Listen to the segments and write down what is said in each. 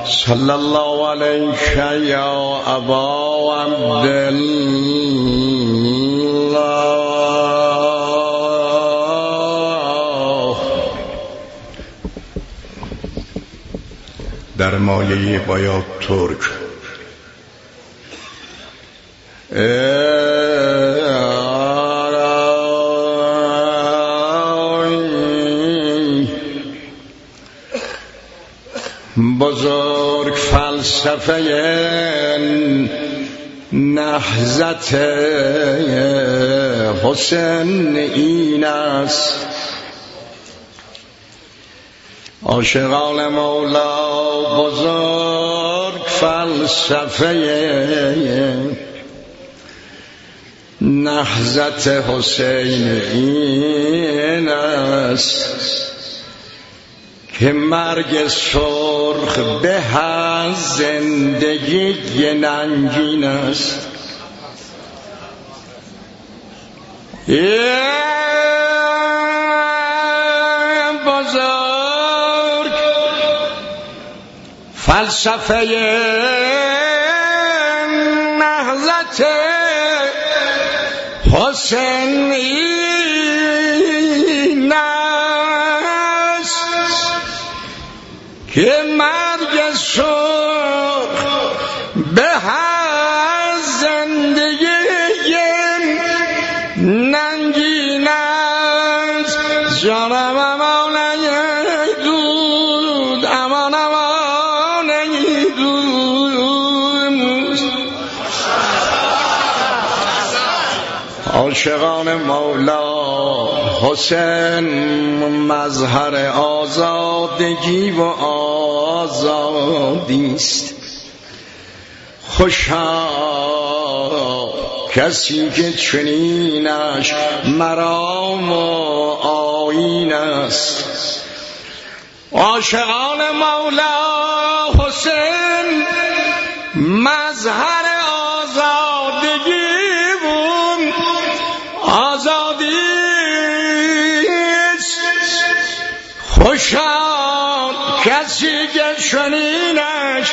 صلی الله علیک یا ابا عبدالله. در مایه باید ترک بزرگ فلسفه نهضت حسین این است. عاشقان مولا بزرگ فلسفه نهضت حسین این است که مرگ سرخ به از زندگی ننگین است. بزرگ فلسفه نهضت حسین این است که مرگ سرخ به از زندگی ننگین است. جانم امان دود امان امان دود. عاشقان مولا حسین مظهر آزادگی و آزادی است. خوشا کسی که چنینش مرام و آیین است. عاشقان مولا حسین مظهر آزادگی و آزادی است. خوشا کسی که چنینش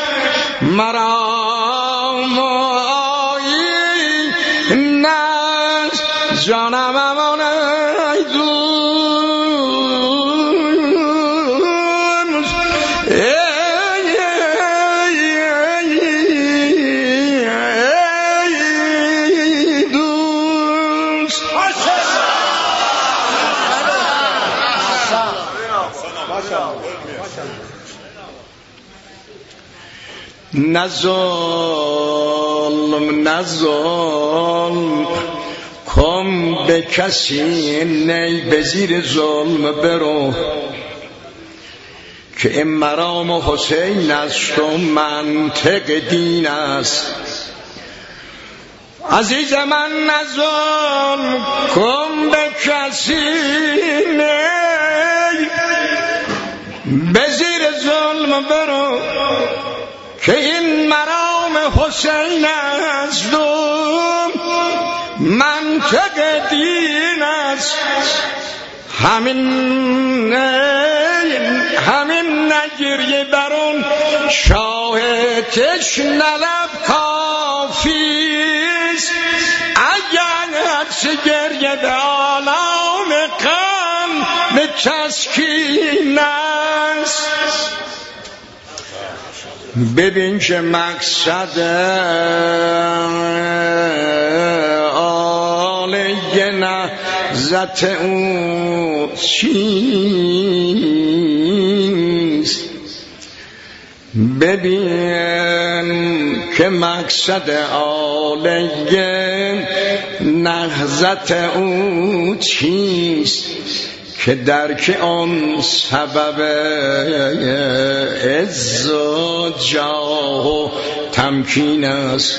مرام و آیین است. جانم امان نه ظلم کن به کسی، نی به زیر ظلم برو که این مرام حسین است و منطق دین است. عزیز من نه ظلم کن به کسی، نی به زیر ظلم برو که این مرام حسین است و منطق دین است. همین نگریه برون شاه تشنه لب کافیست. اگر گریه به آلام غم به تسکین است. ببین که مقصد عالی نهضت او چیست. ببین که مقصد عالی نهضت او چیست که درک آن سبب عز و جاه و تمکین است.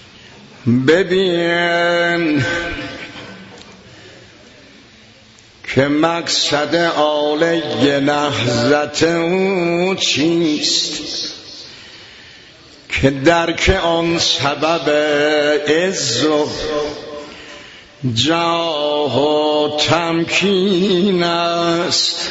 ببین که مقصد عالی نهضت او چیست، که درک آن سبب عز و جاه و تمکین است.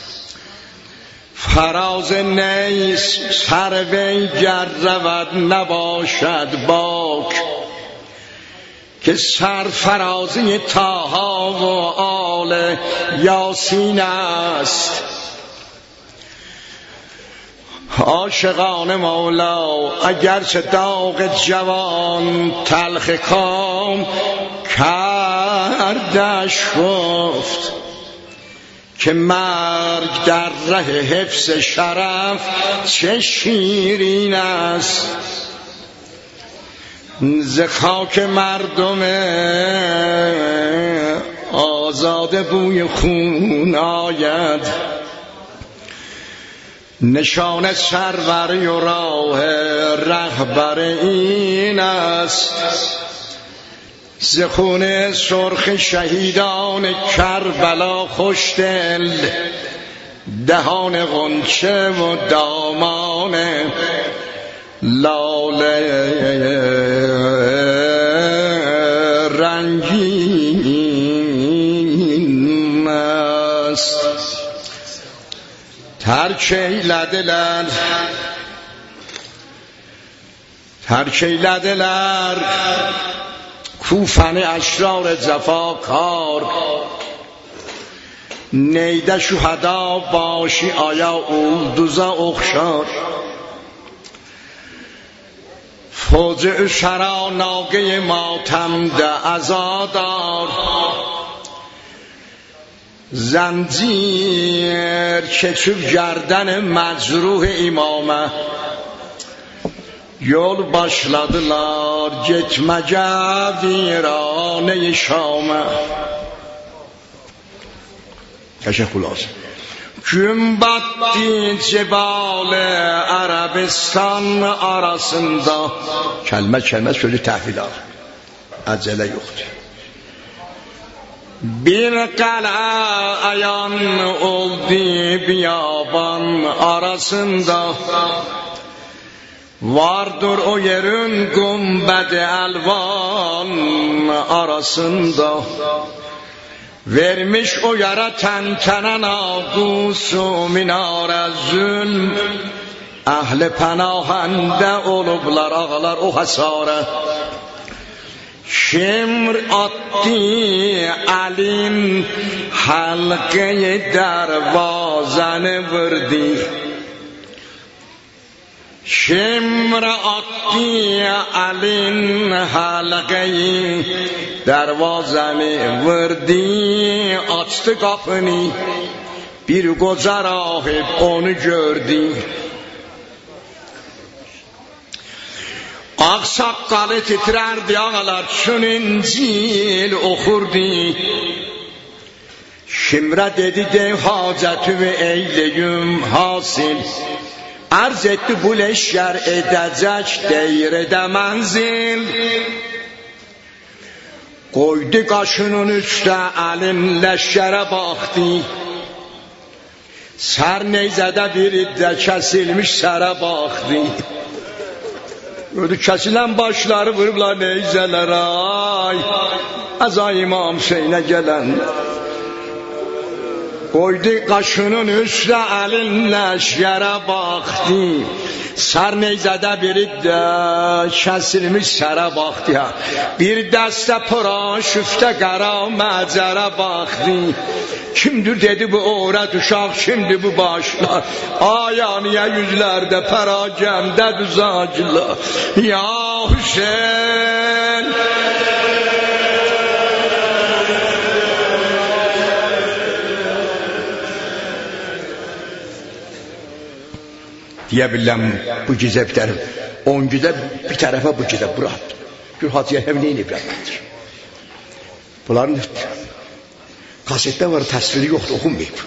فراز نیست سروی گر رود نباشد باک، که سرفرازی طاها و آل یاسین است. عاشقان مولا اگرچه داغ جوان تلخ کام کردش گفت، که مرگ در ره حفظ شرف چه شیرین است. ز خاک مردم آزاده بوی خون آید، نشان سرور و راه رهبر این است. ز خون سرخ شهیدان کربلا خوشدل، دهان غنچه و دامان لاله رنگین است. ترکی لدلر کوفن اشرار جفاکار، نیده شهدا باشی آیا اولدوزا اخشار. فوج شرا ناگه ماتم ده ازادار، زنجیر چچوب گردن مجروح imamə. Yol başladılar getməcə virane Şamə. Qəşəng xülasə. Gün batdı cebal-i Ərəbistan arasında. Kəlmə sözü təhvil al. Əcələ yoxdur. Bir qala ayan oldu biyaban arasında. Vardır o yerin gümbədi əlvan arasında. Vermiş o yara təntənə naqusu minarə zülm. Əhli pənahəndə olublar ağalar o həsarə. Şimr attı əlin halqə-i dərvazəni vurdu. Şimr attı əlin halqə-i dərvazəni vurdu. Açdı qapını, bir qoca rahib onu gördü. Ağsaqqalı titrərdi ağalar, çün İncil oxurdu. Şimrə dedi dev hacətümü eyləyim hasil. Arz etdi bu leşkər edəcək deyirədə mənzil. Qoydu qaşının üstə əlin leşkərə baxdı. Sər neyzədə bir iddə kəsilmiş sərə baxdı. Gördü kəsilən başları vurublar neyzələrə. Ay, əza İmam Hüseynə gələn. Qoydu qaşının üstə əlinlə şərə baxdı. Sər neyzədə bir iddə kəsilmiş sərə baxdı. Bir dəstə pıraşüftə qara məcərə baxdı. Kimdir dedi bu övrət uşaq, kimdir bu başlar? Ayaniyə yüzlərdə pəragəmdə düzacılar. Ya Hüseyin deyə biləm bu gecə bitərim. 10 gecə bir tərəfə bu gecə bura. Gür Hacıya hem neyin ibləməndir. Bunların kasetdə var, təsviri yoxdur, oxunmayıb.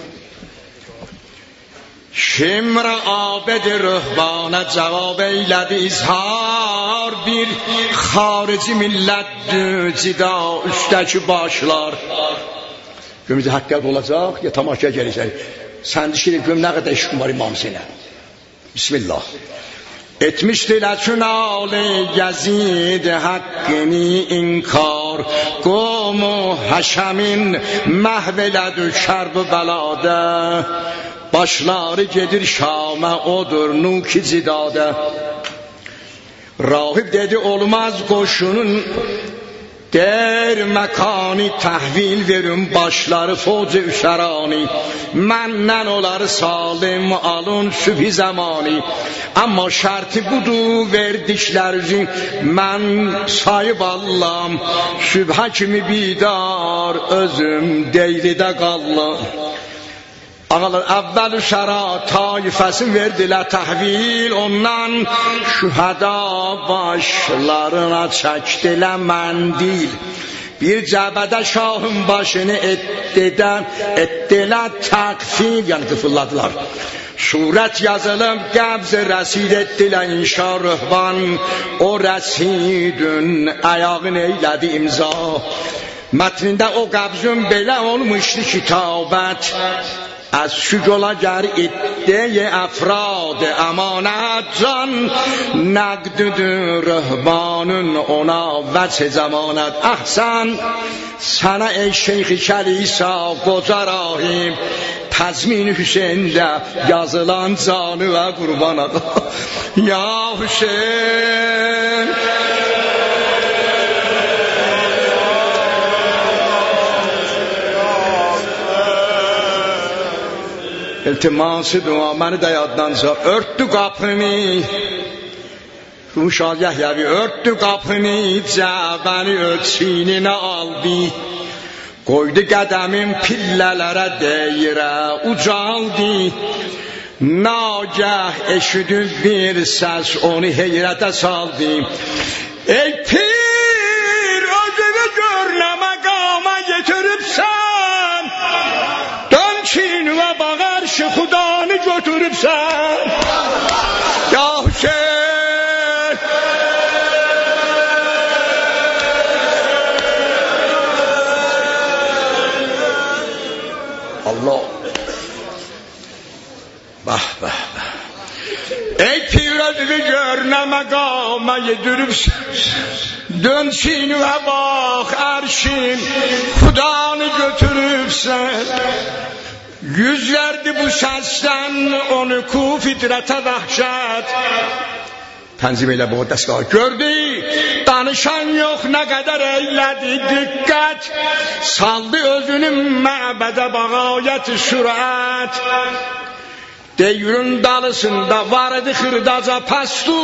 Şimr abed-i rühbanə cavab eylədi izhar. Bir xarici millətdir cida üstəki başlar. Gümüzü haqqət olacaq, ya tamaşaya gəlirsən. Sən düşünür güm nə qədər işin var imam sənə. Bismillah. Etmiştiler çünal Yazid hakkini inkar, Qom Haşemin mahveledü şerb belada, Başları gedir Şam'a odur nuki cidada. Rahip dedi olmaz koşunun, Der mekani tahvil verin başları fauc-ı üserani, Məndən olar salim alın sübhi zamani. Amma şartı budur verdikler üzün, Mən sayıb Allah'ım sübha kimi bidar, Özüm deylidə qallam. Ağalar əvvəl şəra taifəsin verdilər təhvil, Ondan şühəda başlarına çəkdilər məndil. Bir cəbədə şahın başını etdilər təqfil, yəni qıfılladılar. Surət yazılıb qəbz rəsid etdilər inşa rühban, O rəsidün əyağın eylədi imza. Mətnində o qəbzün belə olmuşdu kitabət, از شجاع ادعای افراد امانت جان نقد رهبان اونا وجه زمانت احسن صنع شیخ کلیسا گذراهیم تضمین حسین ده yazılan canı ve kurban ağa ya Hüseyin İltiması dua məni də yaddan sal. Örtdü qapını Ruşad Yahyavi örtdü qapını Cəbəni öz çininə aldı. Qoydu qədəmin pillələrə deyirə ucaldı. Nagah eşidib bir səs onu heyrətə saldı. Ey pir özünü gör nə məqama getiribsən, Dön Çin və bağır ki Xudanı götürübsən. Ya Hüseyin Allah Bah bah bah Ey pir özünü gör nə məqama yediribsən, Dön Çin və bax ərşin Xudanı götürübsən. Yüz verdi bu səsdən onu ku fitrətə vəhşət. Tənzim elə bu dəstgahı gördü, danışan yox nə qədər eylədi diqqət. Saldı özünün məbədə bağayət sürət. Deyürün dalısında vardı xırdaca pastu,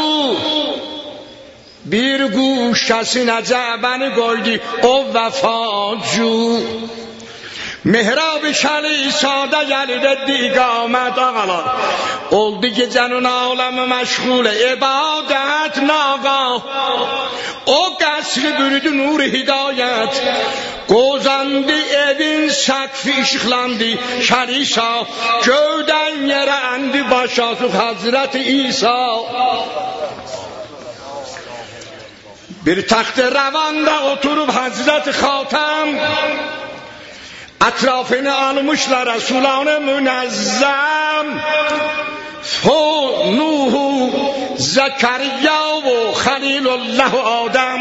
Bir quşkəsinə Cəbəni qoydu o vəfacu. Mihrab-ı kəlisada gəlir etdi iqamət ağalar. Oldu gecənin aləmi məşğul ibadət naqa. O qəsri bürüdü nur-i hidayət. Qozandı evin səqfi işıqlandı kəlisa. Göydən yerə əndi başası Hazreti İsa. Bir taxt-ı rəvanda oturub Hazreti Xatəm, Ətrafını almışlar Resulan-ı münezzəm. Nuhu, Zekeriya ve Halilullah Adem.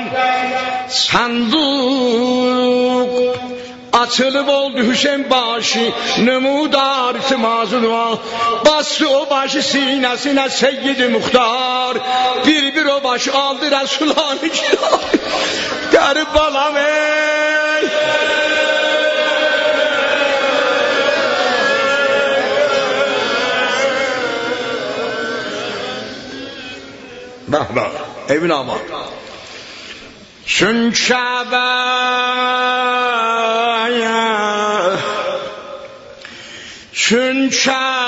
Sandık açılıb oldu Hüseyin başı, Nümudar timazına bastı o başı sinesine Seyyid-i Muhtar. Bir o başı aldı Resulan-ı Kiram. Garip balam ey Bak evin ama Çün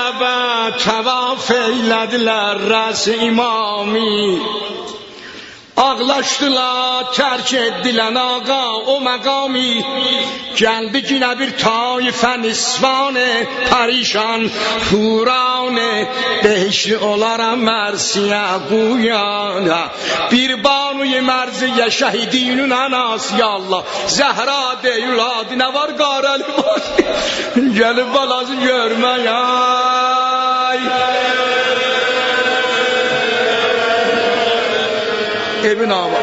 Kəbə tavaf eylədilər rəs imami. Ağlaşdılar, terk etdiler ağa o məqami. Gəldi yine bir tayfə nisvanı perişan huranı. Beşli olaram mersiye quyan. Bir banuy merziye şehidinin anası ya Allah. Zehra deyuladı ne var qarəli var. Gelip balası görmeye. Evin ağabey.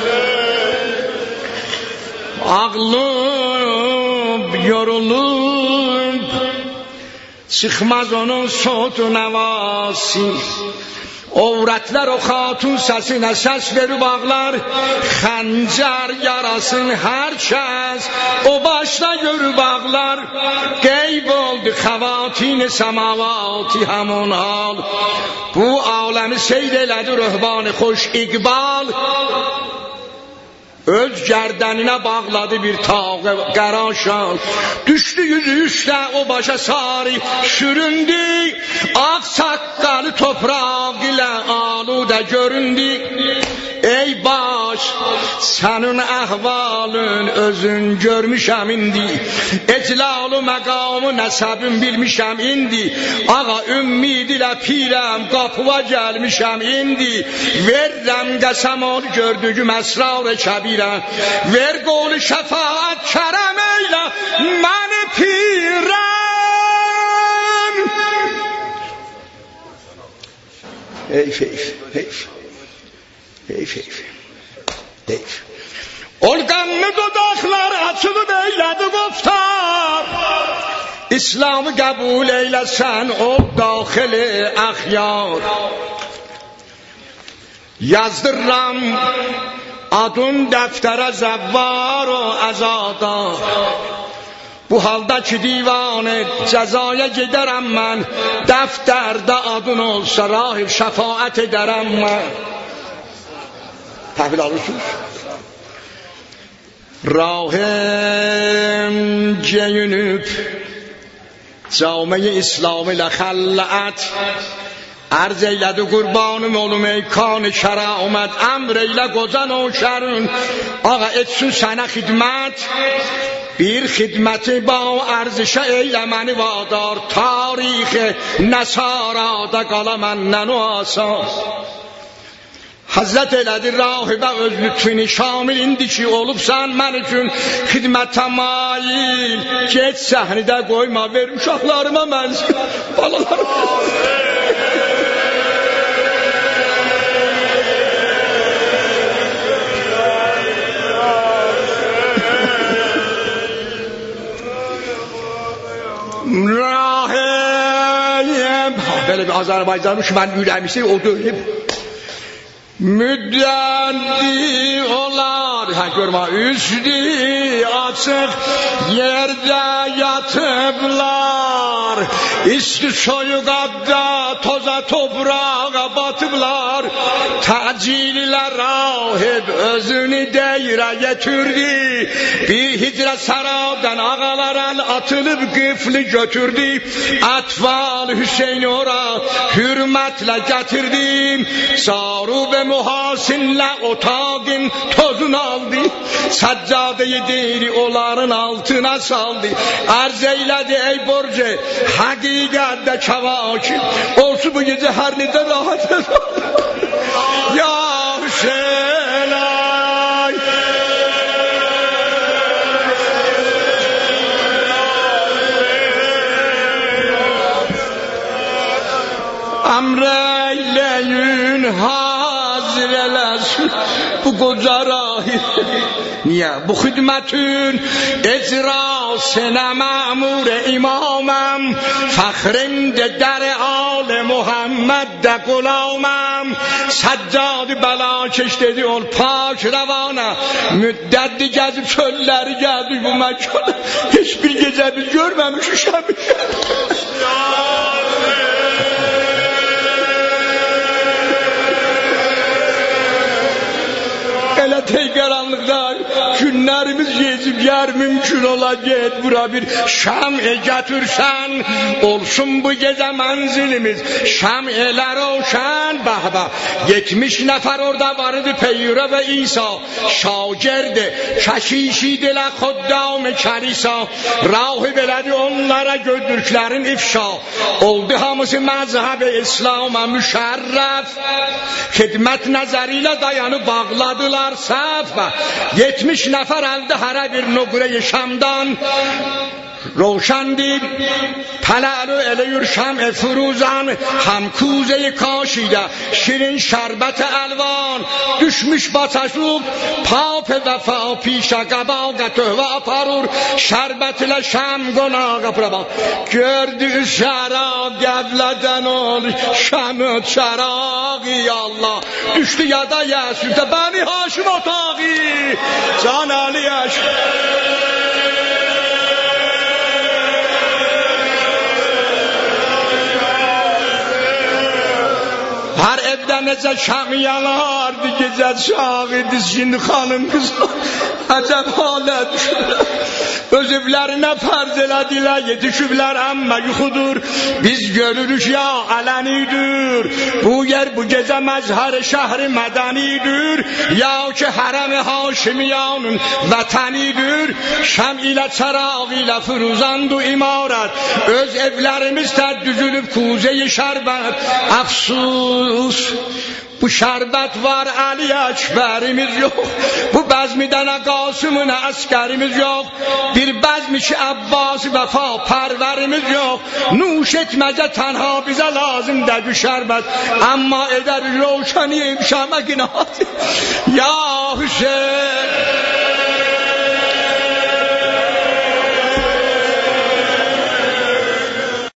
Ağlım yorulup çıkmaz onun sotu nevası. Avretler o hatun sesine ses verip ağlar. Xəncər yarasın herkes o başta görüp ağlar. Qeyb oldu xavatin semavati hamon hal. Bu alemi seyr elədi röhban xoş iqbal. Öz gərdəninə bağladı bir tağı qəraşan. Düşdü yüzü üstə o başa sarı süründü. Ağ saqqalı topraq ilə aludə göründü. Ey baş, sənin əhvalın özün görmüşəm indi. Eclalı məqamı nəsəbim bilmişəm indi. Ağa ümmid ilə pirəm qapıva gəlmişəm indi. Verrəm qəsəm ol gördüyüm əsrar-ı kəbirəm. Ver qol şəfaət kərəm eylə məni pirəm. Heyf. Orqanlı dodaqlar açılıb eylədi qoftar. İslamı qəbul eyləsən o daxili əxyar. Yazdırram adın dəftərə zəvvar o əzadar. Bu halda ki divanı cəzaya gedərəm mən. Dəftərdə adın olsa rahib şəfaət edərəm mən. Təhvil alırsınız. Rahim geyinib Camiye İslam ilə xələt Arz eylədi qurbanım olum ey kan-ı kəramət. Əmr eylə qoca nökərin ağa etsin sənə xidmət. Bir xidməti ba ərzişə eylə məni vadar. Tarix nəsarada qala məndən o asas. Hazret elədi rahibə öz lütfini şamil indi ki olubsan mən üçün xidmətə mail. Geç səhnədə qoyma ver uşaqlarıma mənzil balalarıma. Rahim belə bir Azərbaycanmış mən ürəmişim o dönüb müddətli olar görmə üstü açıq yerdə yatıblar. İsti soyuqadda toza toprağa batıblar. Təcillər rahib özünü deyrə getirdi. Bir hicrə saradan ağalar atılıb qıflı götürdü. Atfal Hüseyin ora hürmətlə gətirdim. Sarub muhasinlə otağın tozunu aldı. Səccadeyi deyri onların altına saldı. Arz eylədi ey borcu həqiqətdə kəvakib olsun bu gecə hər necə rahat ya Hüseynay əmreyləyin hazır eləsin bu qoca rahib. Niye? Bu xidmətin icrasına məmur imamım. Fəxrimdə dər al Muhammed qulamım. Səccad bəla keş dedi ol pak rəvana. Müddətli gəzib çölləri gəldik bu məkana. Heç bir gecə biz görməmişik. Elə tey qaranlıqda günlərimiz gecə yer mümkün ola get bura bir şam getirsen olsun bu gece menzilimiz şam ele roşan bahba 70 nefer orada vardı Peygamber ve İsa şagirdi keşişi la xuddam kilisa rahi beledi onlara gördüklerin ifşa oldu hamısı mezheb İslam'a müşerref hidmet nazarıyla dayanıp bağladılar saf 70 nefer aldı her bir nugre Şam'dan روشندی پلالو الیور شمع فروزان هم کوزه کاشیده شیرین شربت الوان düşmüş bataşlık pap vefa pişa qabağa tövbe aparur şərbətilə şam qonağa bak gördü şara qəblədən ol şamı çarağı Allah düştü yada yasüdə bəni Haşim otağı can Ali yaş her evde nece şam yalardı gece şahidi şimdi hanım kız acaba hale düşürler öz evlerine farz elediler yetişibler ama yuxudur biz görürüz ya alenidir bu yer bu gece mezhar şehri medenidir ya ki harem-i Haşimiyanın vatanidir şam ile çaraq ile firuzandu imaret öz evlerimizde düzülüp kuze-i şerbet afsus bu şerbet var Ali Ekberimiz yok bu bezmiden Kasım'ın askerimiz yok bir bezmiş Abbas vefa perverimiz yok nuş etmece tenha bize lazım de bu şerbet ama eder roşani şama günahı ya